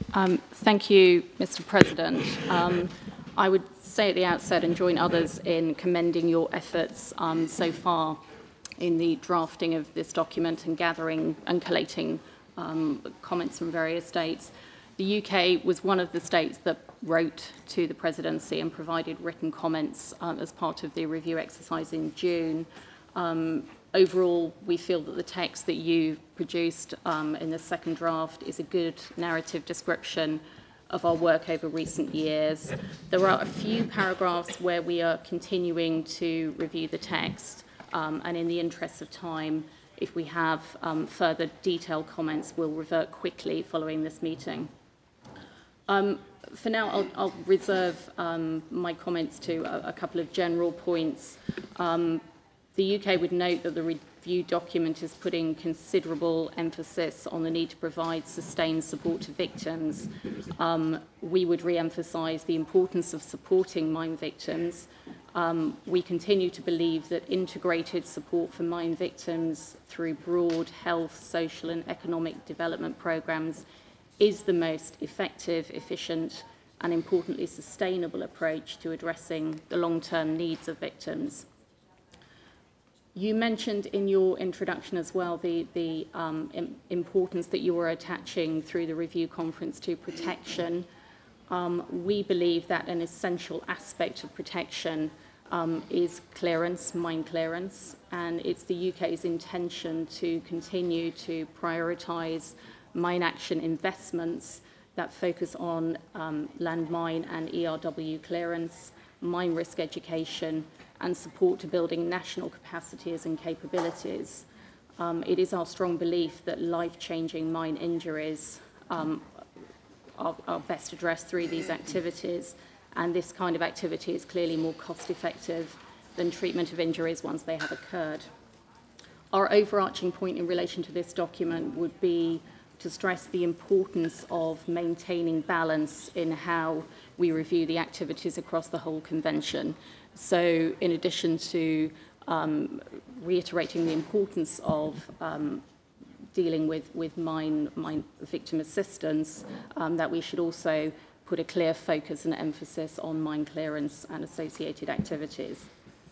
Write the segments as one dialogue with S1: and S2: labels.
S1: Thank you, Mr. President. I would say at the outset and join others in commending your efforts so far in the drafting of this document and gathering and collating comments from various states. The UK was one of the states that wrote to the presidency and provided written comments as part of the review exercise in June. Overall, we feel that the text that you produced in the second draft is a good narrative description of our work over recent years. There are a few paragraphs where we are continuing to review the text, and in the interest of time, if we have further detailed comments, we'll revert quickly following this meeting. For now, I'll reserve my comments to a couple of general points. The UK would note that the review document is putting considerable emphasis on the need to provide sustained support to victims. We would re-emphasise the importance of supporting mine victims. We continue to believe that integrated support for mine victims through broad health, social and economic development programmes is the most effective, efficient and importantly sustainable approach to addressing the long-term needs of victims. You mentioned in your introduction as well the importance that you were attaching through the review conference to protection. We believe that an essential aspect of protection is clearance, mine clearance, and it's the UK's intention to continue to prioritise mine action investments that focus on landmine and ERW clearance, mine risk education, and support to building national capacities and capabilities. It is our strong belief that life-changing mine injuries are best addressed through these activities, and this kind of activity is clearly more cost-effective than treatment of injuries once they have occurred. Our overarching point in relation to this document would be to stress the importance of maintaining balance in how we review the activities across the whole convention. So in addition to reiterating the importance of dealing with mine victim assistance, that we should also put a clear focus and emphasis on mine clearance and associated activities.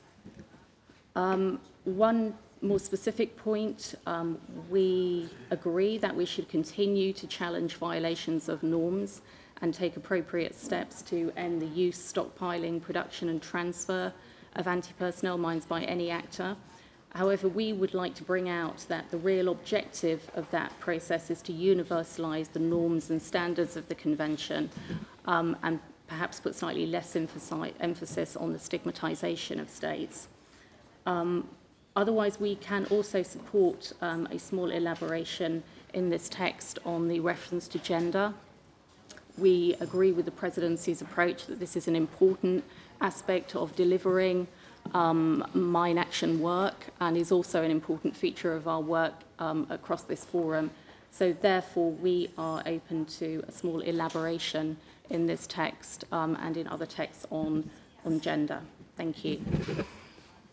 S1: One more specific point, we agree that we should continue to challenge violations of norms and take appropriate steps to end the use, stockpiling, production and transfer of anti-personnel mines by any actor. However, we would like to bring out that the real objective of that process is to universalise the norms and standards of the Convention and perhaps put slightly less emphasis on the stigmatisation of states. Otherwise, we can also support a small elaboration in this text on the reference to gender. We agree with the Presidency's approach that this is an important aspect of delivering mine action work and is also an important feature of our work across this forum. So therefore, we are open to a small elaboration in this text and in other texts on gender. Thank you.